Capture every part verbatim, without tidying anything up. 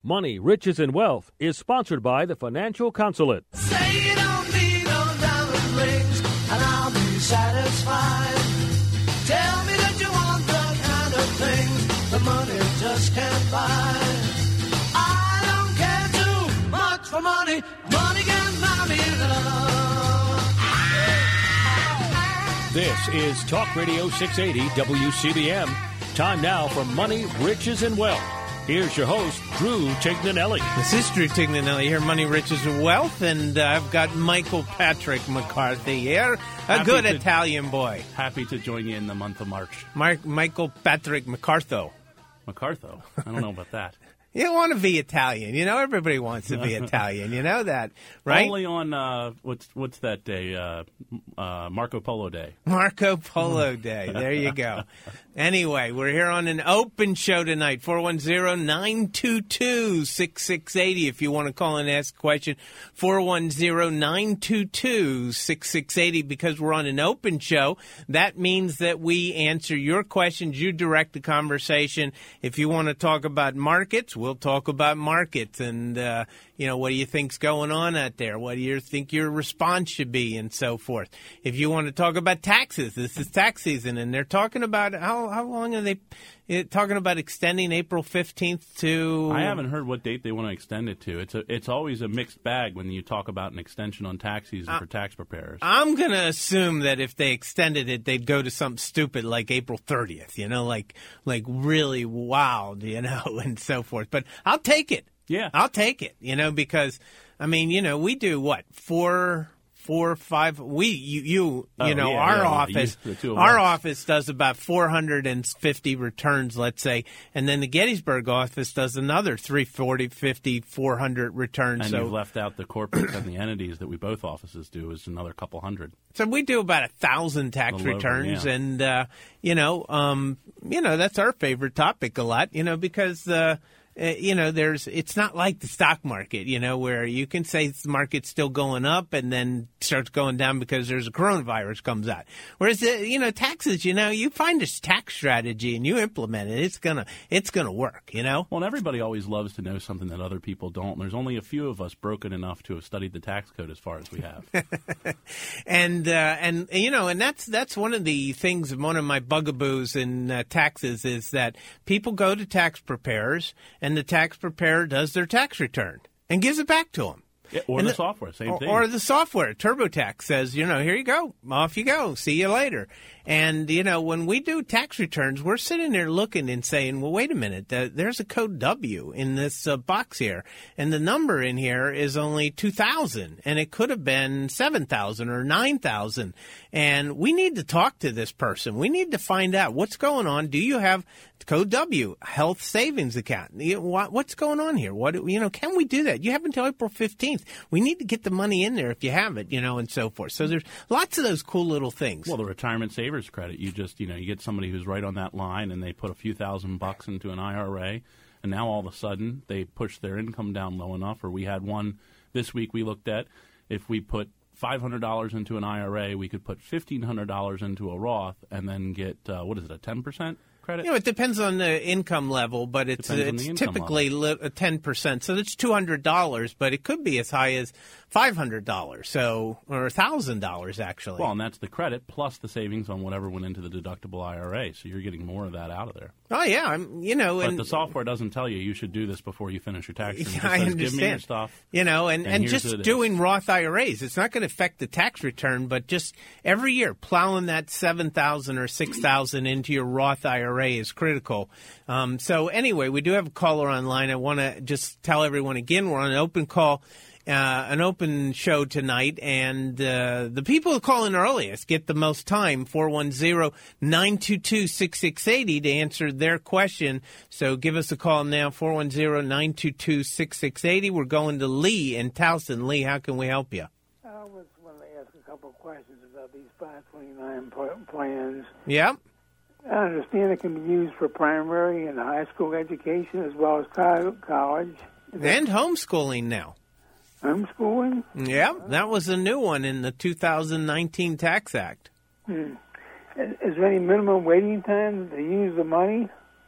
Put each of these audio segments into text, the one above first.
Money, Riches, and Wealth is sponsored by the Financial Consulate. Say you don't need no diamond rings, and I'll be satisfied. Tell me that you want the kind of things the money just can't buy. I don't care too much for money. Money can buy me love. This is Talk Radio six eighty W C B M. Time now for Money, Riches, and Wealth. Here's your host, Drew Tignanelli. This is Drew Tignanelli here, Money, Riches, and Wealth, and uh, I've got Michael Patrick McCarthy here, a happy good to, Italian boy. Happy to join you in the month of March. Mark, Michael Patrick McCartho. McCartho? I don't know about that. You want to be Italian. You know, everybody wants to be Italian. You know that, right? Only on, uh, what's what's that day? Uh, uh, Marco Polo Day. Marco Polo Day. There you go. Anyway, we're here on an open show tonight, four one zero, nine two two, six six eight zero if you want to call and ask a question, four one zero, nine two two, six six eight zero. Because we're on an open show, that means that we answer your questions, you direct the conversation. If you want to talk about markets, we'll talk about markets and, uh, you know, what do you think's going on out there? What do you think your response should be and so forth? If you want to talk about taxes, this is tax season, and they're talking about how how long are they uh, talking about extending April fifteenth to? I haven't heard what date they want to extend it to. It's a, it's always a mixed bag when you talk about an extension on tax season uh, for tax preparers. I'm going to assume that if they extended it, they'd go to something stupid like April thirtieth, you know, like like really wild, you know, and so forth. But I'll take it. Yeah. I'll take it, you know, because, I mean, you know, we do what, four, four, five, we, you, you, you oh, know, yeah, our yeah, office, you, our us. office does about four hundred fifty returns, let's say, and then the Gettysburg office does another three forty, fifty, four hundred returns. And so, you've left out the corporates and the entities that we both offices do is another couple hundred. So we do about a thousand tax returns, over, yeah. and, uh, you know, um, you know, that's our favorite topic a lot, you know, because, uh, Uh, you know, there's, it's not like the stock market, you know, where you can say the market's still going up and then starts going down because there's a coronavirus comes out. Whereas, uh, you know, taxes, you know, you find a tax strategy and you implement it, it's gonna, it's gonna work, you know? Well, and everybody always loves to know something that other people don't. And there's only a few of us broken enough to have studied the tax code as far as we have. and, uh, and, you know, and that's, that's one of the things, one of my bugaboos in uh, taxes is that people go to tax preparers and the tax preparer does their tax return and gives it back to them. Yeah, or and the, the software, same or, thing. Or the software. TurboTax says, you know, here you go. Off you go. See you later. And, you know, when we do tax returns, we're sitting there looking and saying, well, wait a minute. Uh, there's a code W in this uh, box here. And the number in here is only two thousand. And it could have been seven thousand or nine thousand. And we need to talk to this person. We need to find out what's going on. Do you have code W, health savings account? You know, what, what's going on here? What, you know, can we do that? You have until April fifteenth. We need to get the money in there if you have it, you know, and so forth. So there's lots of those cool little things. Well, the retirement savings credit, you just, you know, you get somebody who's right on that line and they put a few thousand bucks into an I R A, and now all of a sudden they push their income down low enough. Or we had one this week we looked at, if we put five hundred dollars into an I R A, we could put fifteen hundred dollars into a Roth and then get, uh, what is it, a ten percent? Credit? You know, it depends on the income level, but it's uh, it's typically li- ten percent. So that's two hundred dollars, but it could be as high as five hundred dollars, so or one thousand dollars actually. Well, and that's the credit plus the savings on whatever went into the deductible I R A, so you're getting more of that out of there. Oh, yeah, I'm, you know. But and, the software doesn't tell you you should do this before you finish your tax return. Yeah, I says, understand. Give me your stuff. You know, and, and, and just doing Roth I R As, it's not going to affect the tax return, but just every year plowing that seven thousand dollars or six thousand dollars into your Roth I R A is critical. Um, so anyway, we do have a caller online. I want to just tell everyone again, we're on an open call. Uh, an open show tonight, and uh, the people who call in earliest get the most time, four one zero, nine two two, six six eight zero, to answer their question. So give us a call now, four one zero, nine two two, six six eight zero. We're going to Lee in Towson. Lee, how can we help you? I was wanting to ask a couple of questions about these five twenty-nine plans. Yep. I understand it can be used for primary and high school education as well as college. And homeschooling now. Homeschooling? Yeah, that was a new one in the two thousand nineteen Tax Act. Hmm. Is there any minimum waiting time to use the money?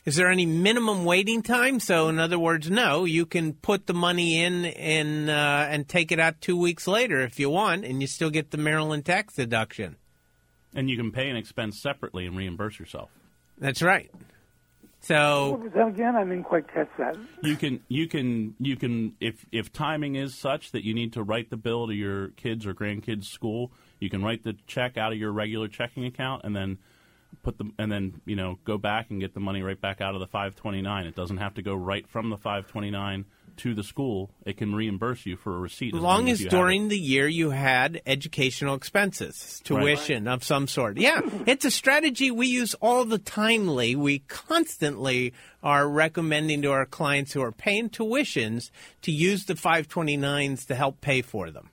Is there any minimum waiting time? So, in other words, no, you can put the money in and uh, and take it out two weeks later if you want, and you still get the Maryland tax deduction. And you can pay an expense separately and reimburse yourself. That's right. So What was that again? I didn't quite catch that. You can you can you can if if timing is such that you need to write the bill to your kids or grandkids' school, you can write the check out of your regular checking account and then put the and then you know go back and get the money right back out of the five twenty-nine. It doesn't have to go right from the five twenty-nine to the school. It can reimburse you for a receipt. as long as you during the year you had educational expenses, tuition right. of some sort. Yeah, it's a strategy we use all the time, Lee. We constantly are recommending to our clients who are paying tuitions to use the five twenty-nines to help pay for them.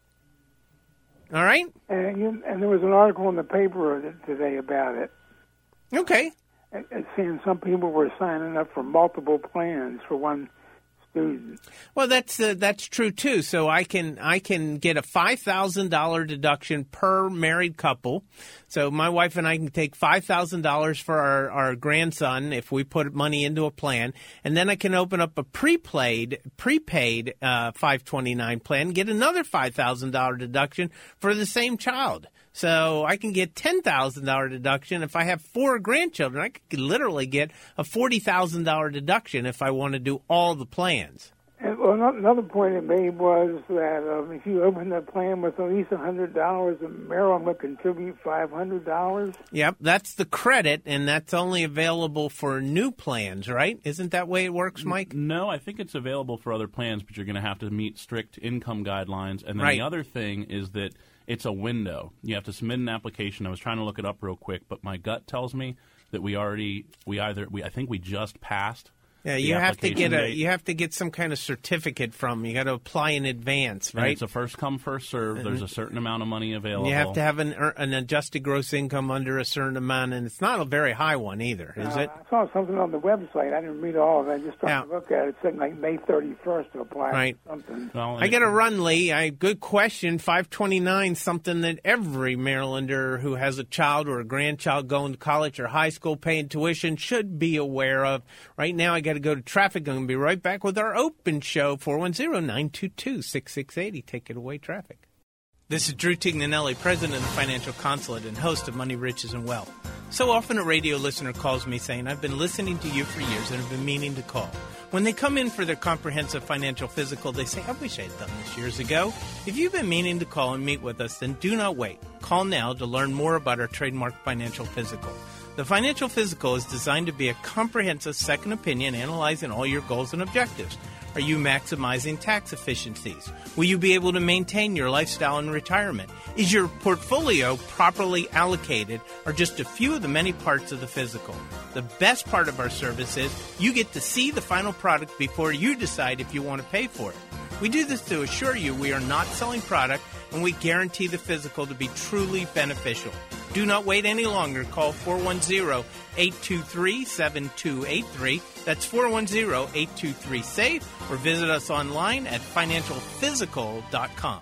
All right? And, you, and there was an article in the paper today about it. Okay. It's saying some people were signing up for multiple plans for one student. Well, that's uh, that's true too. So I can I can get a five thousand dollar deduction per married couple. So my wife and I can take five thousand dollars for our, our grandson if we put money into a plan, and then I can open up a prepaid prepaid uh, five twenty-nine plan, get another five thousand dollar deduction for the same child. So I can get ten thousand dollar deduction if I have four grandchildren. I could literally get a forty thousand dollar deduction if I want to do all the plans. And, well, another point it made was that um, if you open a plan with at least one hundred dollars, Maryland will contribute five hundred dollars. Yep, that's the credit, and that's only available for new plans, right? Isn't that the way it works, Mike? No, I think it's available for other plans, but you're going to have to meet strict income guidelines. And then right. the other thing is that it's a window. You have to submit an application. I was trying to look it up real quick, but my gut tells me that we already, we either, we I think we just passed. Yeah, you have to get a, date. you have to get some kind of certificate from. You got to apply in advance, right? And it's a first come, first serve. There's a certain amount of money available. You have to have an an adjusted gross income under a certain amount, and it's not a very high one either, is uh, it? I saw something on the website. I didn't read all of it. I just tried Yeah. to look at it. It said like May thirty-first to apply Right. for something. Well, I got to run, Lee. I, good question. five twenty-nine, something that every Marylander who has a child or a grandchild going to college or high school paying tuition should be aware of. Right now, I got to go to traffic. I'm going to be right back with our open show, four one zero, nine two two, six six eight zero. Take it away, traffic. This is Drew Tignanelli, president of the Financial Consulate and host of Money, Riches, and Wealth. So often a radio listener calls me saying, I've been listening to you for years and have been meaning to call. When they come in for their comprehensive financial physical, they say, I wish I had done this years ago. If you've been meaning to call and meet with us, then do not wait. Call now to learn more about our trademark financial physical. The Financial Physical is designed to be a comprehensive second opinion analyzing all your goals and objectives. Are you maximizing tax efficiencies? Will you be able to maintain your lifestyle in retirement? Is your portfolio properly allocated, or just a few of the many parts of the physical? The best part of our service is you get to see the final product before you decide if you want to pay for it. We do this to assure you we are not selling product, and we guarantee the physical to be truly beneficial. Do not wait any longer. Call four one zero, eight two three, seven two eight three. That's four one zero, eight two three, SAFE, or visit us online at financial physical dot com.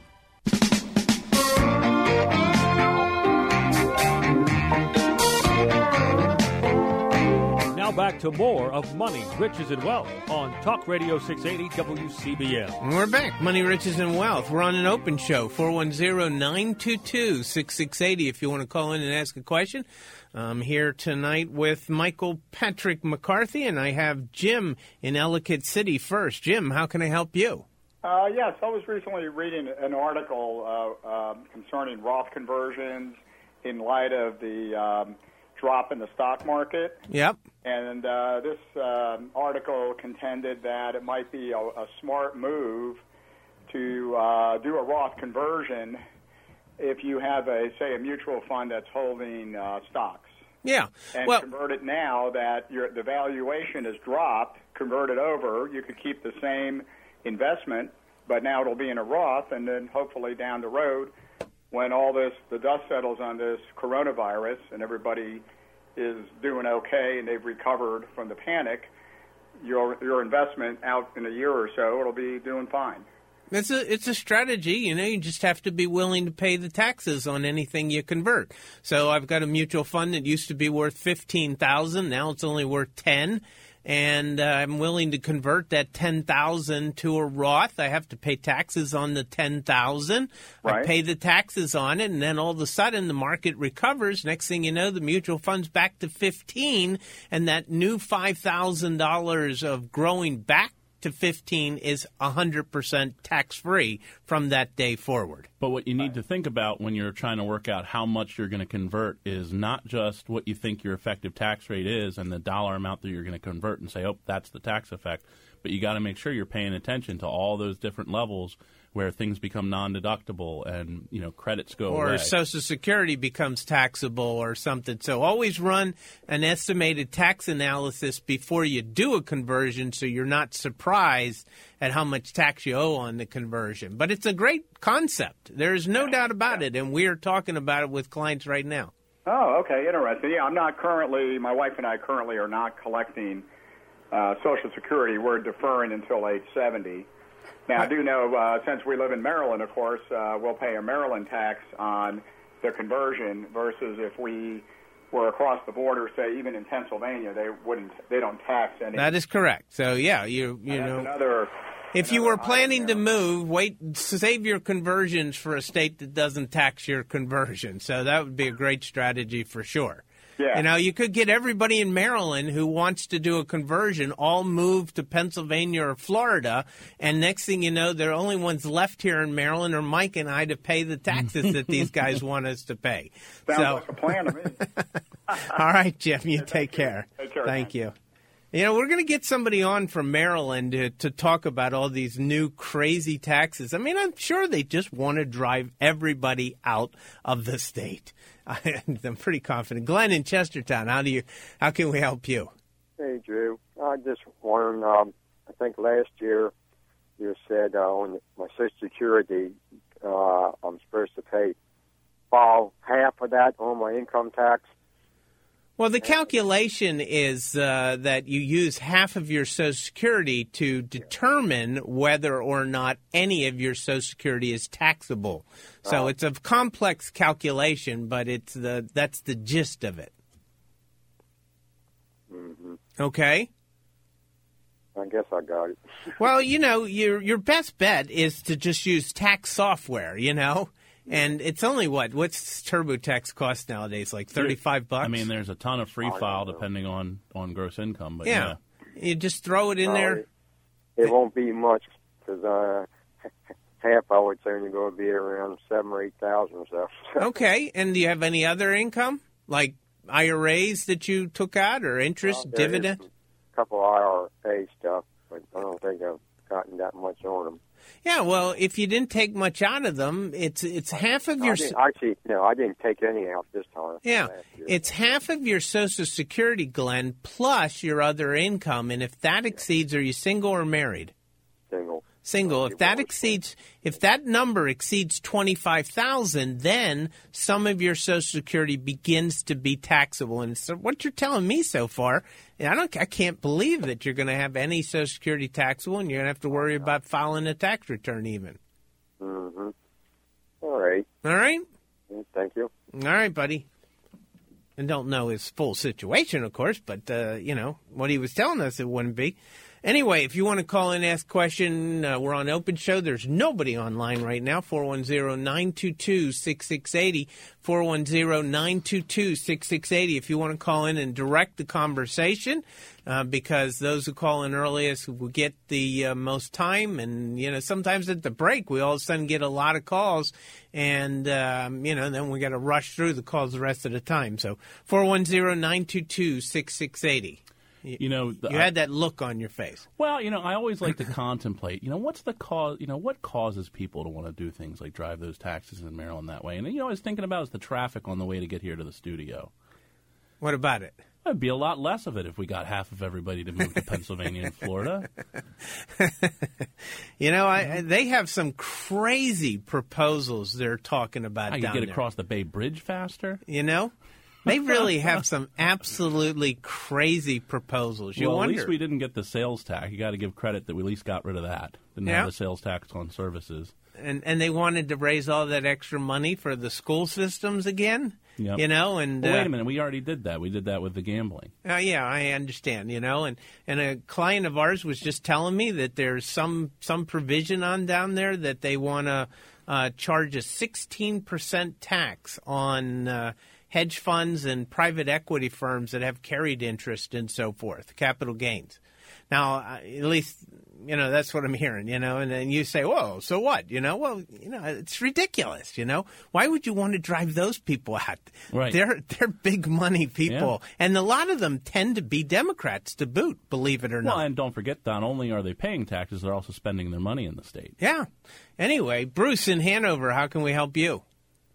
Now back to more of Money, Riches, and Wealth on Talk Radio six eighty W C B M. And we're back. Money, Riches, and Wealth. We're on an open show, four one zero, nine two two, six six eight zero if you want to call in and ask a question. I'm here tonight with Michael Patrick McCarthy, and I have Jim in Ellicott City first. Jim, how can I help you? Uh, yes, I was recently reading an article uh, um, concerning Roth conversions in light of the um, drop in the stock market. Yep. And uh, this um, article contended that it might be a, a smart move to uh, do a Roth conversion if you have, a say, a mutual fund that's holding uh, stocks. Yeah. And well, convert it now that your, the valuation has dropped, convert it over. You could keep the same investment, but now it'll be in a Roth, and then hopefully down the road, when all this, the dust settles on this coronavirus and everybody is doing okay and they've recovered from the panic, your your investment out in a year or so, it'll be doing fine. It's a it's a strategy, you know. You just have to be willing to pay the taxes on anything you convert. So I've got a mutual fund that used to be worth fifteen thousand, now it's only worth ten, and uh, I'm willing to convert that ten thousand to a Roth. I have to pay taxes on the ten thousand. Right. I pay the taxes on it, and then all of a sudden the market recovers. Next thing you know, the mutual fund's back to fifteen, and that new five thousand dollars of growing back to fifteen is one hundred percent tax-free from that day forward. But what you need to think about when you're trying to work out how much you're going to convert is not just what you think your effective tax rate is and the dollar amount that you're going to convert and say, oh, that's the tax effect. But you got to make sure you're paying attention to all those different levels where things become non-deductible and, you know, credits go or away. Or Social Security becomes taxable or something. So always run an estimated tax analysis before you do a conversion so you're not surprised at how much tax you owe on the conversion. But it's a great concept. There is no doubt about it, and we are talking about it with clients right now. Oh, okay, interesting. Yeah, I'm not currently, my wife and I currently are not collecting uh, Social Security. We're deferring until age seventy. Now, I do know, uh, since we live in Maryland, of course, uh, we'll pay a Maryland tax on the conversion versus if we were across the border, say, even in Pennsylvania, they wouldn't, they don't tax any. That is correct. So, yeah, you you And know. that's another, If you another were planning to item move, wait, save your conversions for a state that doesn't tax your conversion. So that would be a great strategy for sure. Yeah. You know, you could get everybody in Maryland who wants to do a conversion all move to Pennsylvania or Florida, and next thing you know, the only ones left here in Maryland are Mike and I to pay the taxes that these guys want us to pay. Sounds so, like a plan to me. all right, Jim, you take care. Take care, Thank man. you. You know, we're going to get somebody on from Maryland to, to talk about all these new crazy taxes. I mean, I'm sure they just want to drive everybody out of the state. I, I'm pretty confident. Glenn in Chestertown, how do you? How can we help you? Hey, Drew. I just wondering, um, I think last year you said uh, on my Social Security uh, I'm supposed to pay fall half of that on my income tax. Well, the calculation is uh, that you use half of your Social Security to determine whether or not any of your Social Security is taxable. So Oh. it's a complex calculation, but it's the that's the gist of it. Mm-hmm. Okay? I guess I got it. Well, you know, your your best bet is to just use tax software, you know? And it's only what? What's TurboTax cost nowadays? Like thirty-five bucks? I mean, there's a ton of free Oh, file yeah. depending on, on gross income. But yeah. yeah. You just throw it in Oh, there. It, it won't be much because uh, half I would say only going to be around seven or eight thousand or so. Okay. And do you have any other income? Like I R As that you took out or interest, Well, there is dividend? a couple I R A stuff, but I don't think I've gotten that much on them. Yeah, well, if you didn't take much out of them, it's it's half of your I didn't, actually, no, I didn't take any out this time. yeah, last year. it's half of your Social Security, Glenn, plus your other income, and if that exceeds, are you single or married? single. Single. If that exceeds, if that number exceeds twenty-five thousand, then some of your Social Security begins to be taxable. And so, what you're telling me so far, I don't, I can't believe that you're going to have any Social Security taxable, and you're going to have to worry about filing a tax return even. Mm-hmm. All right. All right. Thank you. All right, buddy. And don't know his full situation, of course, but, uh, you know, what he was telling us it wouldn't be. Anyway, if you want to call in and ask a question, uh, we're on Open Show. There's nobody online right now. four one zero, nine two two, six six eight zero. four one zero, nine two two, six six eight zero. If you want to call in and direct the conversation, uh, because those who call in earliest will get the uh, most time. And, you know, sometimes at the break, we all of a sudden get a lot of calls. And, um, you know, then we got to rush through the calls the rest of the time. So four one zero, nine two two, six six eight zero. You know, the, You had that look on your face. Well, you know, I always like to contemplate, you know, what's the cause, you know, what causes people to want to do things like drive those taxes in Maryland that way? And, you know, I was thinking about is the traffic on the way to get here to the studio. What about it? There'd be a lot less of it if we got half of everybody to move to Pennsylvania and Florida. You know, I, they have some crazy proposals they're talking about I could down get there. across the Bay Bridge faster. You know? They really have some absolutely crazy proposals. You well, wonder. at least we didn't get the sales tax. You got to give credit that we at least got rid of that. Didn't Yeah. have the sales tax on services. And and they wanted to raise all that extra money for the school systems again. Yep. You know, and Well, uh, wait a minute. We already did that. We did that with the gambling. Uh, yeah, I understand, you know, and, and a client of ours was just telling me that there's some, some provision on down there that they want to uh, charge a sixteen percent tax on uh, hedge funds and private equity firms that have carried interest and so forth, capital gains. Now, uh, at least, you know, that's what I'm hearing, you know, and then you say, whoa, so what? You know, well, you know, it's ridiculous, you know. Why would you want to drive those people out? Right. They're, they're big money people. Yeah. And a lot of them tend to be Democrats to boot, believe it or Well, not. and don't forget, not only are they paying taxes, they're also spending their money in the state. Yeah. Anyway, Bruce in Hanover, how can we help you?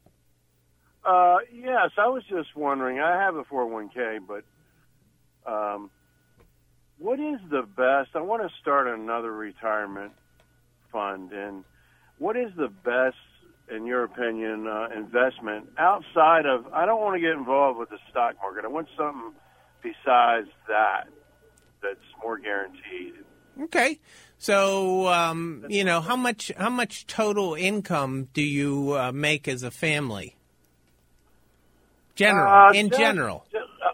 Uh, yes, I was just wondering. I have a four oh one k, but um, what is the best? I want to start another retirement fund, and what is the best, in your opinion, uh, investment outside of? I don't want to get involved with the stock market. I want something besides that that's more guaranteed. Okay. So, um, you know, how much how much total income do you uh, make as a family? General, Uh, in just- general. just, uh,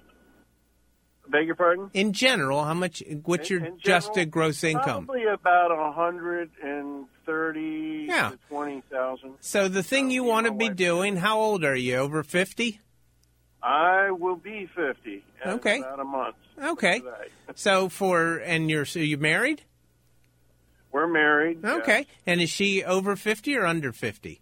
beg your pardon? In general, how much? What's In- your in general, adjusted gross income? Probably about a hundred and thirty Yeah. to twenty thousand. So the thing you Uh, want to my be wife- doing, how old are you? Over fifty? I will be fifty. In Okay. About a month. Okay. Today. So for and you're so you married? We're married. Okay. yes. And is she over fifty or under fifty?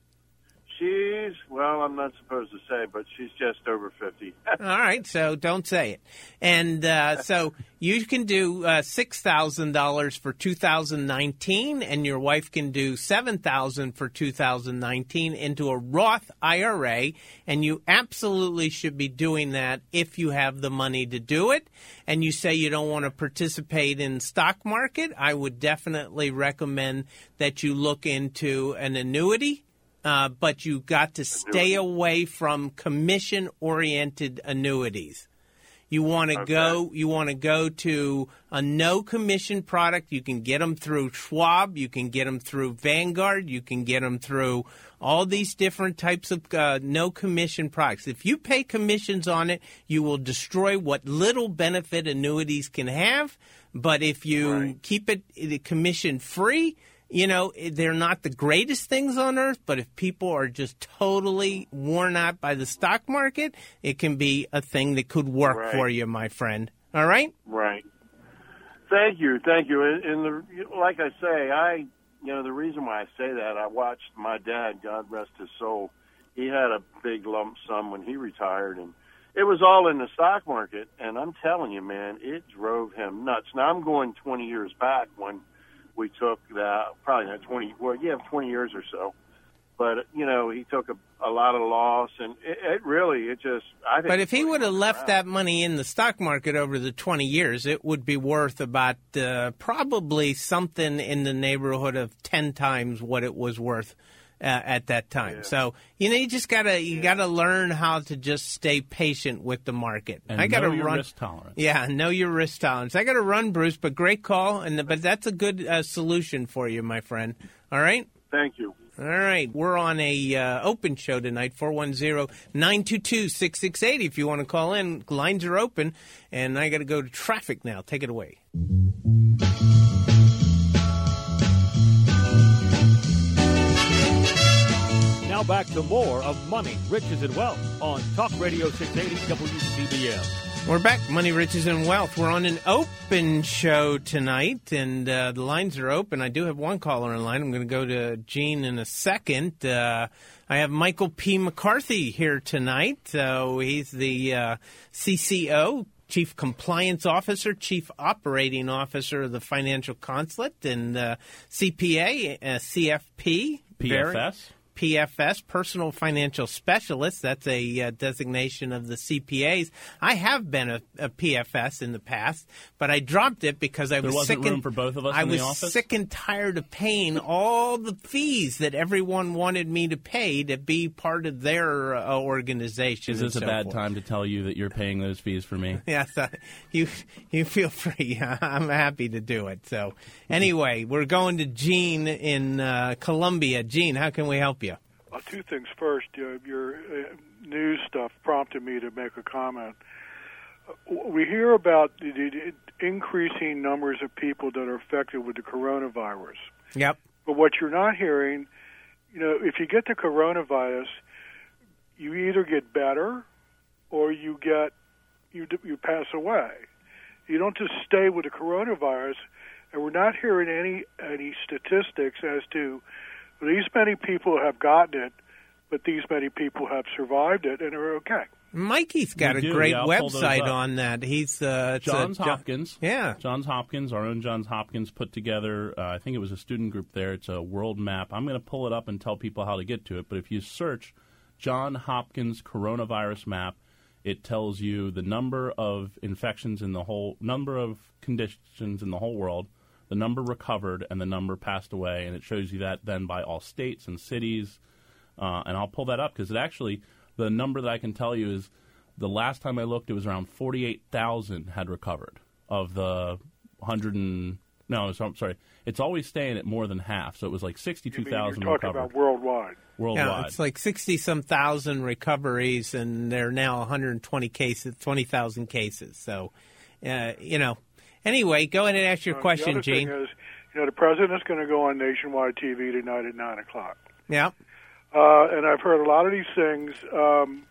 She's, well, I'm not supposed to say, but she's just over fifty. All right, so don't say it. And uh, so you can do uh, six thousand dollars for two thousand nineteen, and your wife can do seven thousand dollars for two thousand nineteen into a Roth I R A, and you absolutely should be doing that if you have the money to do it. And you say you don't want to participate in stock market, I would definitely recommend that you look into an annuity. Uh, but you got to stay away from commission-oriented annuities. You want to Okay. go. You want to go to a no-commission product. You can get them through Schwab. You can get them through Vanguard. You can get them through all these different types of uh, no-commission products. If you pay commissions on it, you will destroy what little benefit annuities can have. But if you Right. keep it commission-free, you know, they're not the greatest things on earth, but if people are just totally worn out by the stock market, it can be a thing that could work Right. for you, my friend. All right? Right. Thank you, thank you. And and the, like I say, I, you know, the reason why I say that, I watched my dad, God rest his soul. He had a big lump sum when he retired, and it was all in the stock market. And I'm telling you, man, it drove him nuts. Now I'm going twenty years back when we took that, probably not twenty, well, yeah, twenty years or so. But, you know, he took a, a lot of loss, and it, it really, it just, I think. But if he would have left around. that money in the stock market over the twenty years, it would be worth about uh, probably something in the neighborhood of ten times what it was worth uh, at that time. Yeah. So, you know, you just got to you got to learn how to just stay patient with the market. And I got to know your run risk tolerance. Yeah, know your risk tolerance. I got to run, Bruce, but great call, and but that's a good uh, solution for you, my friend. All right? Thank you. All right, we're on a uh, open show tonight, four one zero, nine two two, six six eight zero. If you want to call in, lines are open, and I got to go to traffic now. Take it away. Now back to more of Money, Riches, and Wealth on Talk Radio six eighty W C B M. We're back, Money, Riches, and Wealth. We're on an open show tonight, and uh, the lines are open. I do have one caller in line. I'm going to go to Gene in a second. Uh, I have Michael P. McCarthy here tonight. So he's the uh, C C O, Chief Compliance Officer, Chief Operating Officer of the Financial Consulate, and uh, C P A, uh, C F P. P F S? P F S, Personal Financial Specialist. That's a uh, designation of the C P As. I have been a, a P F S in the past, but I dropped it because I there was wasn't sick room and for both of us I in was the office? sick and tired of paying all the fees that everyone wanted me to pay to be part of their uh, organization. Is this and a so bad forth. time to tell you that you're paying those fees for me? Yes, uh, you you feel free. I'm happy to do it. So anyway, we're going to Gene in uh, Columbia. Gene, how can we help you? Uh, two things. First, uh, your uh, news stuff prompted me to make a comment. Uh, we hear about the, the increasing numbers of people that are affected with the coronavirus. Yep. But what you're not hearing, you know, if you get the coronavirus, you either get better or you get you you pass away. You don't just stay with the coronavirus, and we're not hearing any any statistics as to these many people have gotten it, but these many people have survived it and are okay. Mikey's got We a do, great yeah, I'll pull those website up. on that. He's uh, it's a- Johns Jo- Hopkins. Yeah. Johns Hopkins, our own Johns Hopkins put together, uh, I think it was a student group there. It's a world map. I'm going to pull it up and tell people how to get to it. But if you search John Hopkins coronavirus map, it tells you the number of infections in the whole, number of conditions in the whole world, the number recovered, and the number passed away. And it shows you that then by all states and cities. Uh, and I'll pull that up because it actually, the number that I can tell you is the last time I looked, it was around forty-eight thousand had recovered of the one hundred and, no, so, I'm sorry. It's always staying at more than half. So it was like sixty-two thousand You're talking recovered. about worldwide. Worldwide. Yeah, it's like sixty-some thousand recoveries, and there are now one hundred twenty cases, twenty thousand cases. So, uh, you know, anyway, go ahead and ask your Uh, question, the other Gene. thing is, you know, the president's going to go on nationwide T V tonight at nine o'clock. Yeah. Uh, and I've heard a lot of these things. Um,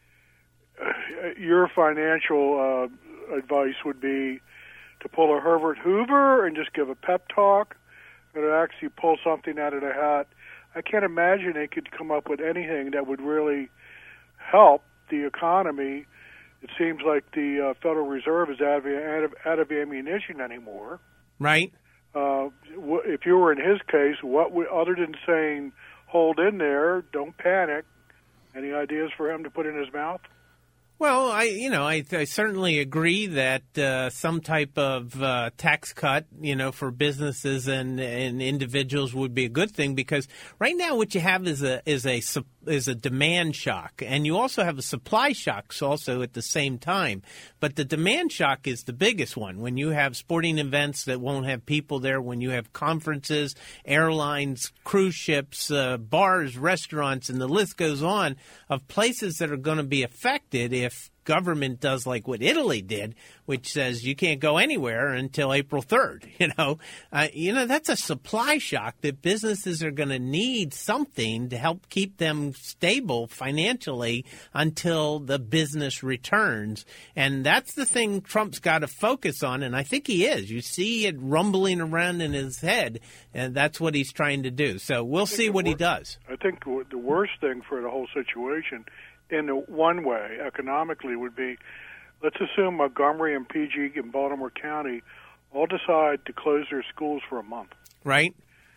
your financial uh, advice would be to pull a Herbert Hoover and just give a pep talk, or to actually pull something out of the hat. I can't imagine they could come up with anything that would really help the economy. It seems like the uh, Federal Reserve is out of, out of, out of ammunition anymore. Right. Uh, wh- if you were in his case, what would, other than saying, hold in there, don't panic, any ideas for him to put in his mouth? Well, I, you know, I, I certainly agree that uh, some type of uh, tax cut, you know, for businesses and, and individuals would be a good thing, because right now what you have is a is a is a demand shock, and you also have a supply shock also at the same time. But the demand shock is the biggest one. When you have sporting events that won't have people there, when you have conferences, airlines, cruise ships, uh, bars, restaurants, and the list goes on of places that are going to be affected if government does like what Italy did, which says you can't go anywhere until April third. You know, uh, you know that's a supply shock that businesses are going to need something to help keep them stable financially until the business returns. And that's the thing Trump's got to focus on, and I think he is. You see it rumbling around in his head, and that's what he's trying to do. So we'll see what he does. I think the worst thing for the whole situation, in the one way, economically, would be, let's assume Montgomery and P G and Baltimore County all decide to close their schools for a month. Right.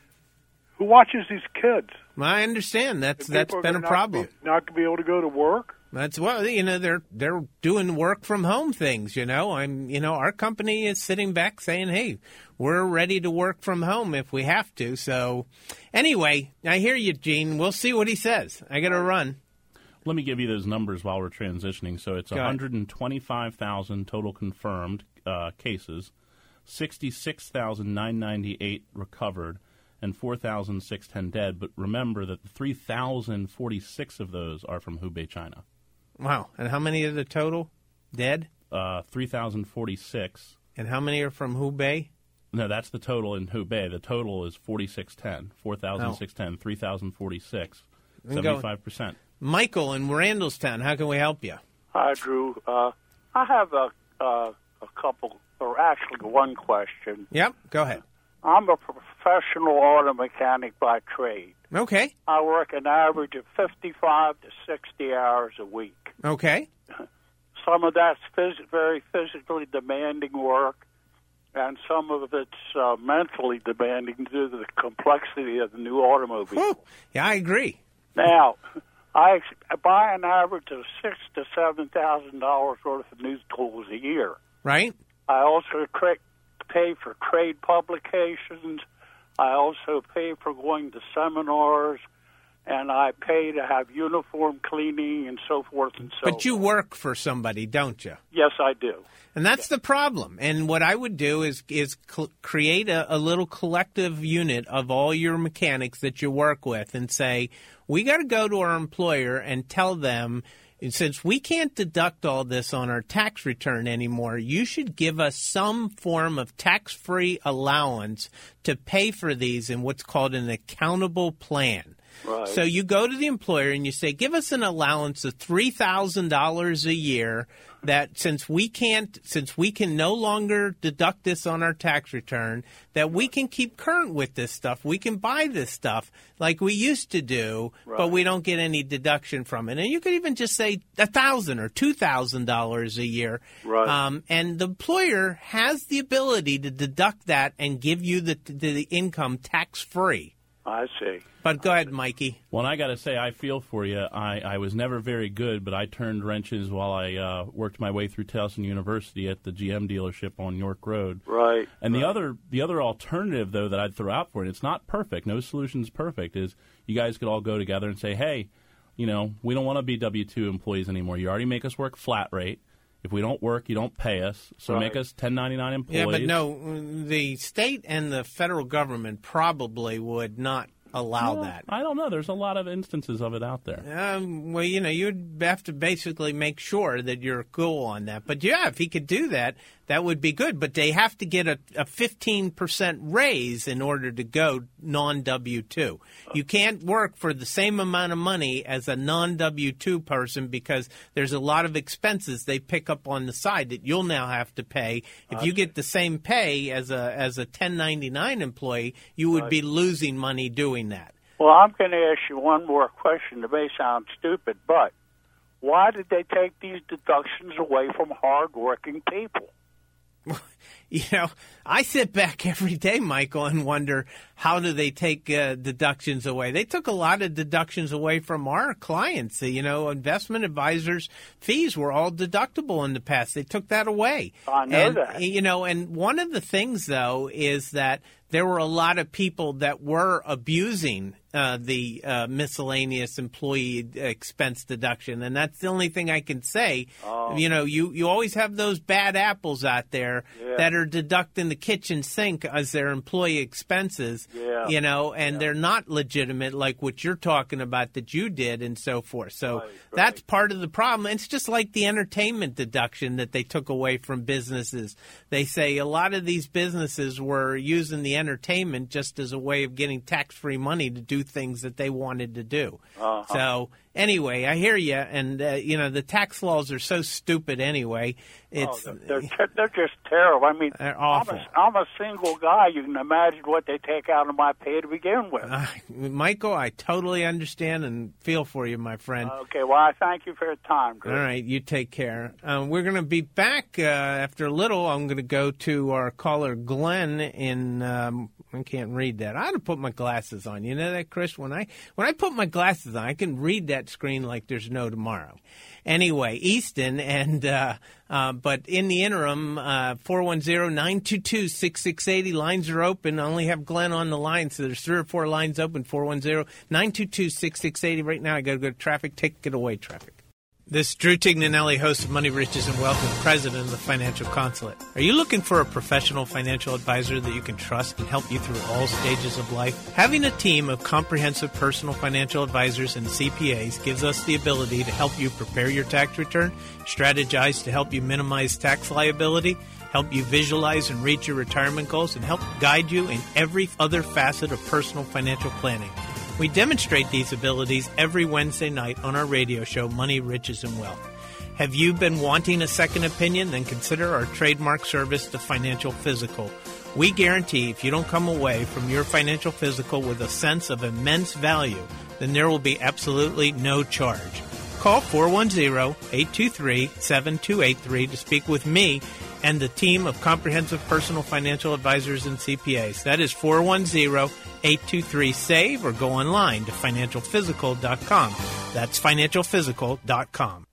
Who watches these kids? I understand. That's The that's people are been a gonna not problem. Be, not going to be able to go to work? That's well, you know, they're they're doing work from home things. You know, I'm, you know, our company is sitting back saying, "Hey, we're ready to work from home if we have to." So, anyway, I hear you, Gene. We'll see what he says. I got to run. Let me give you those numbers while we're transitioning. So it's Go ahead. one hundred twenty-five thousand total confirmed uh, cases, sixty-six thousand nine hundred ninety-eight recovered, and four thousand six hundred ten dead. But remember that the three thousand forty-six of those are from Hubei, China. Wow. And how many are the total dead? Uh, three thousand forty-six. And how many are from Hubei? No, that's the total in Hubei. The total is forty-six ten, four thousand six hundred ten, three thousand forty-six, Then go- seventy-five percent. Michael in Randallstown, how can we help you? Hi, Drew. Uh, I have a uh, a couple, or actually one question. Yep, go ahead. I'm a professional auto mechanic by trade. Okay. I work an average of fifty-five to sixty hours a week. Okay. Some of that's phys- very physically demanding work, and some of it's uh, mentally demanding due to the complexity of the new automobile. Whew. Yeah, I agree. Now, I, ex- I buy an average of six to seven thousand dollars worth of new tools a year. Right. I also cra- pay for trade publications. I also pay for going to seminars, and I pay to have uniform cleaning and so forth and so. But you work for somebody, don't you? Yes, I do. And that's the problem. And what I would do is is cl- create a, a little collective unit of all your mechanics that you work with and say, we got to go to our employer and tell them, since we can't deduct all this on our tax return anymore, you should give us some form of tax-free allowance to pay for these in what's called an accountable plan. Right. So you go to the employer and you say, give us an allowance of three thousand dollars a year that since we can't, since we can no longer deduct this on our tax return, that we can keep current with this stuff. We can buy this stuff like we used to do, right. but we don't get any deduction from it. And you could even just say a thousand or two thousand dollars a year. Right. Um, and the employer has the ability to deduct that and give you the, the income tax free. I see. But go ahead, Mikey. Well, I got to say, I feel for you. I, I was never very good, but I turned wrenches while I uh, worked my way through Towson University at the G M dealership on York Road. Right. And right. the other the other alternative, though, that I'd throw out for it, it's not perfect. No solution's perfect, is you guys could all go together and say, hey, you know, we don't want to be W two employees anymore. You already make us work flat rate. If we don't work, you don't pay us. So right. make us ten ninety-nine employees. Yeah, but no, the state and the federal government probably would not allow well, that. I don't know. There's a lot of instances of it out there. Um, well, you know, you'd have to basically make sure that you're cool on that. But, yeah, if he could do that, that would be good. But they have to get a, a fifteen percent raise in order to go non W two. You can't work for the same amount of money as a non W two person because there's a lot of expenses they pick up on the side that you'll now have to pay. If you get the same pay as a as a ten ninety-nine employee, you would be losing money doing that. Well, I'm going to ask you one more question. It may sound stupid, but why did they take these deductions away from hardworking people? You know, I sit back every day, Michael, and wonder, how do they take uh, deductions away? They took a lot of deductions away from our clients. You know, investment advisors' fees were all deductible in the past. They took that away. I know and, that. You know, and one of the things, though, is that there were a lot of people that were abusing uh, the uh, miscellaneous employee expense deduction, and that's the only thing I can say. Oh. You know, you, you always have those bad apples out there Yeah. that are deducting the kitchen sink as their employee expenses, Yeah. you know, and Yeah. they're not legitimate like what you're talking about that you did and so forth. So Right, that's right. part of the problem. It's just like the entertainment deduction that they took away from businesses. They say a lot of these businesses were using the entertainment just as a way of getting tax-free money to do things that they wanted to do. Uh-huh. So anyway, I hear you, and uh, you know the tax laws are so stupid anyway. It's Oh, they're, they're, they're just terrible. I mean, They're I'm awful. a, I'm a single guy. You can imagine what they take out of my pay to begin with. uh, Michael, I totally understand and feel for you, my friend. Okay, well, I thank you for your time, Drew. All right, you take care. Um, we're going to be back uh, after a little. I'm going to go to our caller, Glenn, in. Um, I can't read that. I ought to put my glasses on. You know that, Chris? When I when I put my glasses on, I can read that screen like there's no tomorrow. Anyway, Easton, and uh, uh, but in the interim, uh, four one zero, nine two two, six six eight zero, lines are open. I only have Glenn on the line, so there's three or four lines open, four one zero, nine two two, six six eight zero. Right now, I got to go to traffic. Take it away, traffic. This is Drew Tignanelli, host of Money, Riches, and Wealth, and president of the Financial Consulate. Are you looking for a professional financial advisor that you can trust and help you through all stages of life? Having a team of comprehensive personal financial advisors and C P As gives us the ability to help you prepare your tax return, strategize to help you minimize tax liability, help you visualize and reach your retirement goals, and help guide you in every other facet of personal financial planning. We demonstrate these abilities every Wednesday night on our radio show, Money, Riches, and Wealth. Have you been wanting a second opinion? Then consider our trademark service, the Financial Physical. We guarantee if you don't come away from your financial physical with a sense of immense value, then there will be absolutely no charge. Call four one zero, eight two three, seven two eight three to speak with me, and the team of comprehensive personal financial advisors and C P As. That is four one zero, eight two three, SAVE or go online to financial physical dot com. That's financial physical dot com.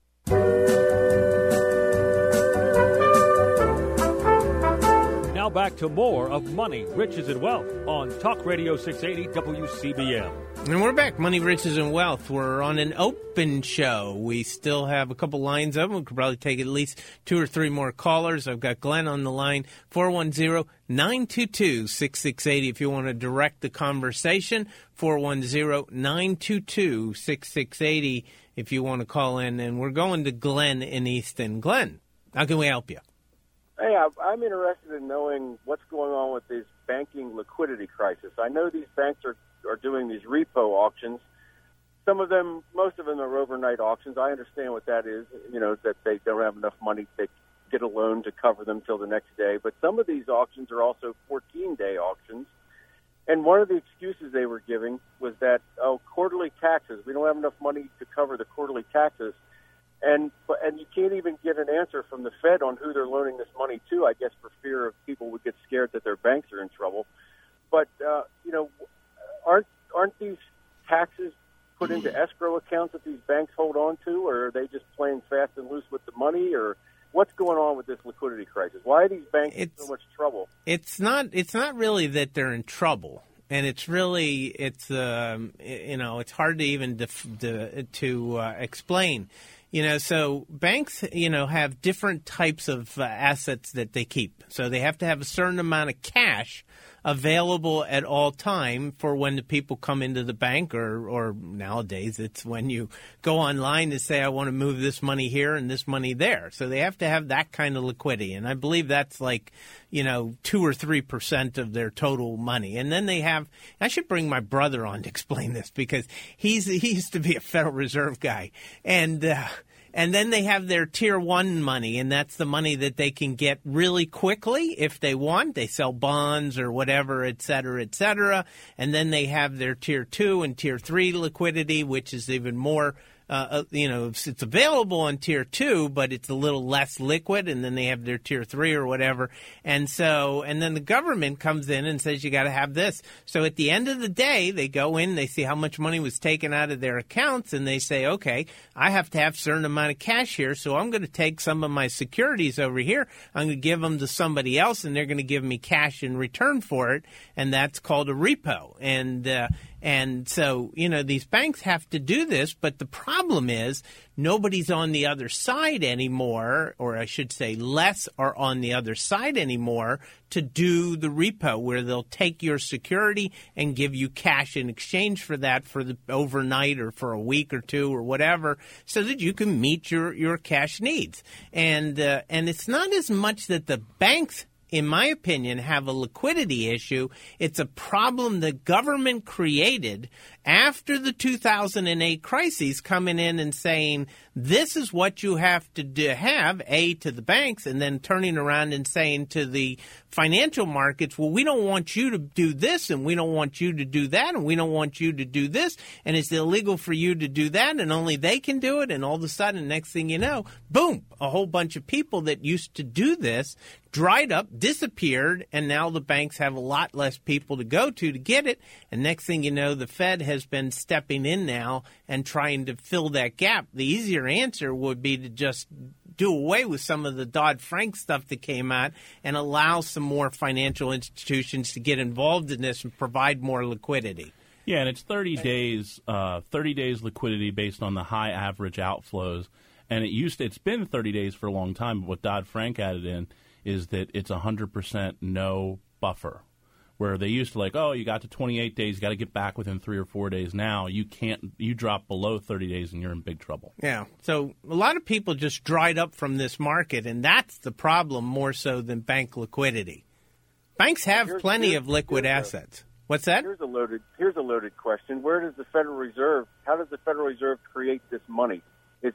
Now back to more of Money, Riches, and Wealth on Talk Radio six eighty W C B M. And we're back, Money, Riches, and Wealth. We're on an open show. We still have a couple lines open. We could probably take at least two or three more callers. I've got Glenn on the line, four one zero, nine two two, six six eight zero. If you want to direct the conversation, four one zero, nine two two, six six eight zero if you want to call in. And we're going to Glenn in Easton. Glenn, how can we help you? Hey, I'm interested in knowing what's going on with this banking liquidity crisis. I know these banks are, are doing these repo auctions. Some of them, most of them are overnight auctions. I understand what that is, you know, that they don't have enough money to get a loan to cover them till the next day. But some of these auctions are also fourteen-day auctions. And one of the excuses they were giving was that, oh, quarterly taxes. We don't have enough money to cover the quarterly taxes. And and you can't even get an answer from the Fed on who they're loaning this money to, I guess for fear of people would get scared that their banks are in trouble. But, uh, you know, aren't aren't these taxes put into escrow accounts that these banks hold on to, or are they just playing fast and loose with the money, or what's going on with this liquidity crisis? Why are these banks in so much trouble? It's not it's not really that they're in trouble. And it's really, it's um, you know, it's hard to even def- to, to uh, explain. You know, so banks, you know, have different types of uh, assets that they keep. So they have to have a certain amount of cash available at all time for when the people come into the bank, or, or nowadays it's when you go online to say, I want to move this money here and this money there. So they have to have that kind of liquidity. And I believe that's like, you know, two or three percent of their total money. And then they have, I should bring my brother on to explain this because he's he used to be a Federal Reserve guy. And, uh, And then they have their tier one money, and that's the money that they can get really quickly if they want. They sell bonds or whatever, et cetera, et cetera. And then they have their tier two and tier three liquidity, which is even more, uh, you know, it's available on tier two, but it's a little less liquid. And then they have their tier three or whatever. And so, and then the government comes in and says, you got to have this. So at the end of the day, they go in, they see how much money was taken out of their accounts, and they say, okay, I have to have a certain amount of cash here, so I'm going to take some of my securities over here. I'm going to give them to somebody else, and they're going to give me cash in return for it, and that's called a repo. And uh, and so, you know, these banks have to do this, but the problem is nobody's on the other side anymore, or I should say less are on the other side anymore to do the repo, where they'll take your security and give you cash in exchange for that for the overnight or for a week or two or whatever, so that you can meet your, your cash needs. And uh, and it's not as much that the banks, in my opinion, have a liquidity issue. It's a problem the government created after the two thousand eight crises, coming in and saying, this is what you have to do, have, A, to the banks, and then turning around and saying to the financial markets, well, we don't want you to do this, and we don't want you to do that, and we don't want you to do this, and it's illegal for you to do that, and only they can do it. And all of a sudden, next thing you know, boom, a whole bunch of people that used to do this dried up, disappeared, and now the banks have a lot less people to go to to get it. And next thing you know, the Fed has been stepping in now and trying to fill that gap. The easier answer would be to just do away with some of the Dodd-Frank stuff that came out and allow some more financial institutions to get involved in this and provide more liquidity. Yeah, and it's thirty days, uh, thirty days liquidity based on the high average outflows. And it used to, it's been thirty days for a long time, but what Dodd-Frank added in is that it's one hundred percent no buffer, where they used to like, oh, you got to twenty-eight days, you got to get back within three or four days. Now you can't, you drop below thirty days and you're in big trouble. Yeah. So a lot of people just dried up from this market, and that's the problem more so than bank liquidity. Banks have here's, plenty here's, of liquid assets. A, What's that? Here's a loaded, here's a loaded question. Where does the Federal Reserve, how does the Federal Reserve create this money? Is it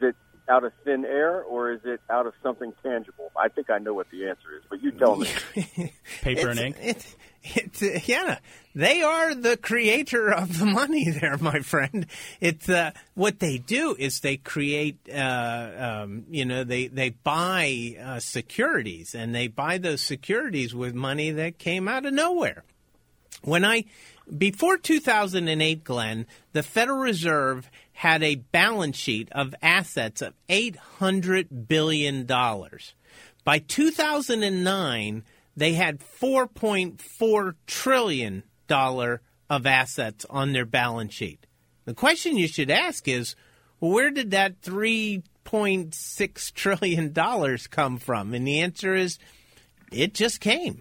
out of thin air, or is it out of something tangible? I think I know what the answer is, but you tell me. Paper and It's- ink? It's, it's, uh, yeah, they are the creator of the money there, my friend. It's uh, what they do is they create, uh, um, you know, they, they buy uh, securities, and they buy those securities with money that came out of nowhere. When I, before two thousand eight, Glenn, the Federal Reserve had a balance sheet of assets of eight hundred billion dollars. By two thousand nine, they had four point four trillion dollars of assets on their balance sheet. The question you should ask is, well, where did that three point six trillion dollars come from? And the answer is, it just came.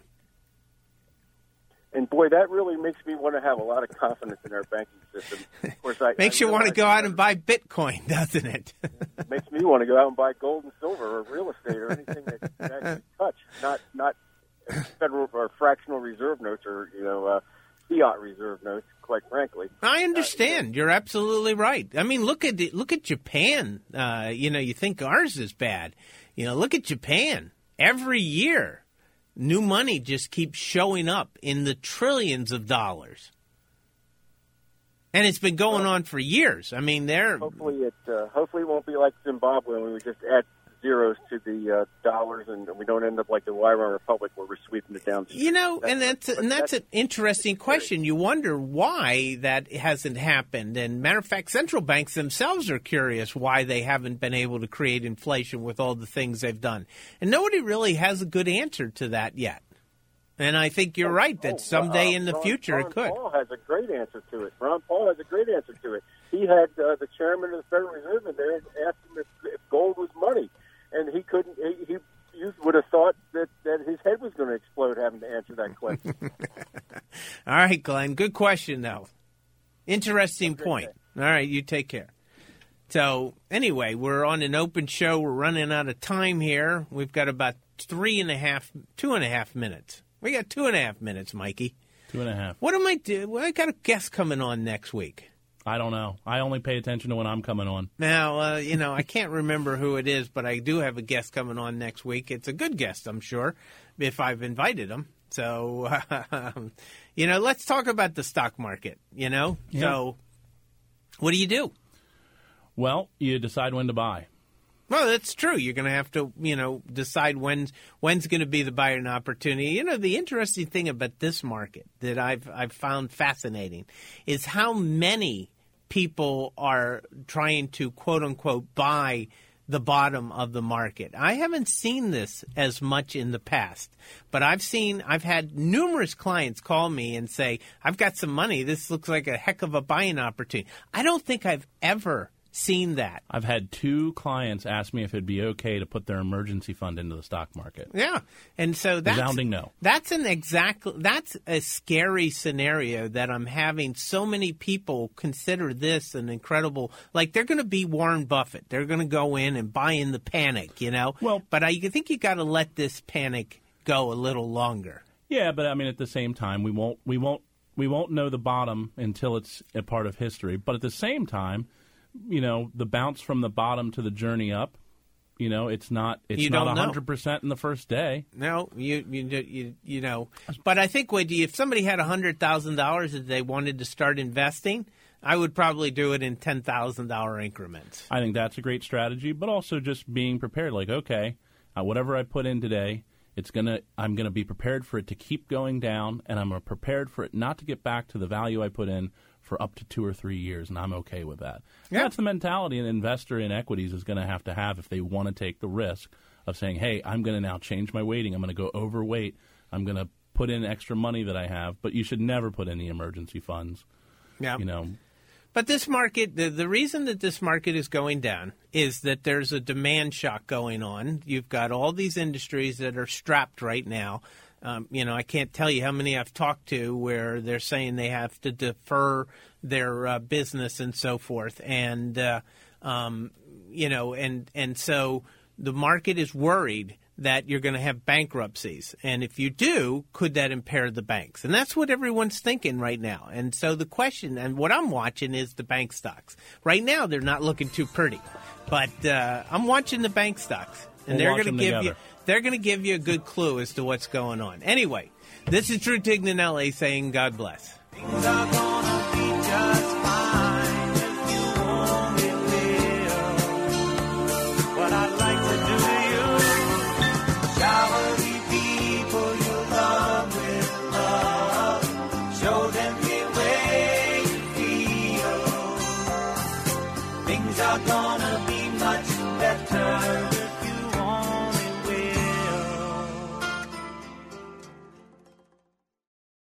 And boy, that really makes me want to have a lot of confidence in our banking system. Of course, I Makes I you want to realize go out and buy Bitcoin, doesn't it? it makes me want to go out and buy gold and silver or real estate or anything that you can actually touch, not not federal or fractional reserve notes or you know uh, fiat reserve notes. Quite frankly, I understand. You're absolutely right. I mean, look at the, look at Japan. Uh, you know, you think ours is bad. You know, look at Japan. Every year, new money just keeps showing up in the trillions of dollars, and it's been going on for years. I mean, they're hopefully it uh, hopefully it won't be like Zimbabwe when we just add zeros to the uh, dollars and we don't end up like the Weimar Republic where we're sweeping it down. You know, and that's and that's an interesting question. You wonder why that hasn't happened. And matter of fact, central banks themselves are curious why they haven't been able to create inflation with all the things they've done. And nobody really has a good answer to that yet. And I think you're right that someday in the Ron, future Ron it could. Paul has a great answer to it. Ron Paul has a great answer to it. He had uh, the chairman of the Federal Reserve in there and asked him if, if gold was money. And he couldn't. He, he you would have thought that, that his head was going to explode having to answer that question. All right, Glenn. Good question, though. Interesting point. All right, you take care. So anyway, we're on an open show. We're running out of time here. We've got about three and a half, two and a half minutes. We got two and a half minutes, Mikey. Two and a half. What am I doing? Well, I got a guest coming on next week. I don't know. I only pay attention to when I'm coming on. Now, uh, you know, I can't remember who it is, but I do have a guest coming on next week. It's a good guest, I'm sure, if I've invited him. So, um, you know, let's talk about the stock market, you know? Yeah. So, what do you do? Well, you decide when to buy. Well, that's true. You're going to have to, you know, decide when when's going to be the buying opportunity. You know, the interesting thing about this market that I've I've found fascinating is how many people are trying to, quote unquote, buy the bottom of the market. I haven't seen this as much in the past, but I've seen, I've had numerous clients call me and say, I've got some money. This looks like a heck of a buying opportunity. I don't think I've ever seen that. I've had two clients ask me if it'd be okay to put their emergency fund into the stock market. Yeah, and so that's Resounding no. That's an exact. That's a scary scenario that I'm having. So many people consider this an incredible. Like they're going to be Warren Buffett. They're going to go in and buy in the panic. You know. Well, but I think you got to let this panic go a little longer. Yeah, but I mean, at the same time, we won't we won't we won't know the bottom until it's a part of history. But at the same time, you know, the bounce from the bottom to the journey up, you know, it's not it's You not don't know. one hundred percent in the first day. No, you you you, you know. But I think when you, if somebody had one hundred thousand dollars that they wanted to start investing, I would probably do it in ten thousand dollars increments. I think that's a great strategy, but also just being prepared. Like, okay, uh, whatever I put in today, it's gonna I'm gonna be prepared for it to keep going down, and I'm prepared for it not to get back to the value I put in for up to two or three years, and I'm okay with that. Yeah. That's the mentality an investor in equities is going to have to have if they want to take the risk of saying, hey, I'm going to now change my weighting. I'm going to go overweight. I'm going to put in extra money that I have, but you should never put in the emergency funds. Yeah. You know. But this market, the, the reason that this market is going down is that there's a demand shock going on. You've got all these industries that are strapped right now. Um, you know, I can't tell you how many I've talked to where they're saying they have to defer their uh, business and so forth. And, uh, um, you know, and, and so the market is worried that you're going to have bankruptcies. And if you do, could that impair the banks? And that's what everyone's thinking right now. And so the question, and what I'm watching, is the bank stocks. Right now, they're not looking too pretty. But uh, I'm watching the bank stocks. And We'll they're watch going to them give you together. they're going to give you a good clue as to what's going on. Anyway, this is Drew Tignanelli saying God bless. Things are gonna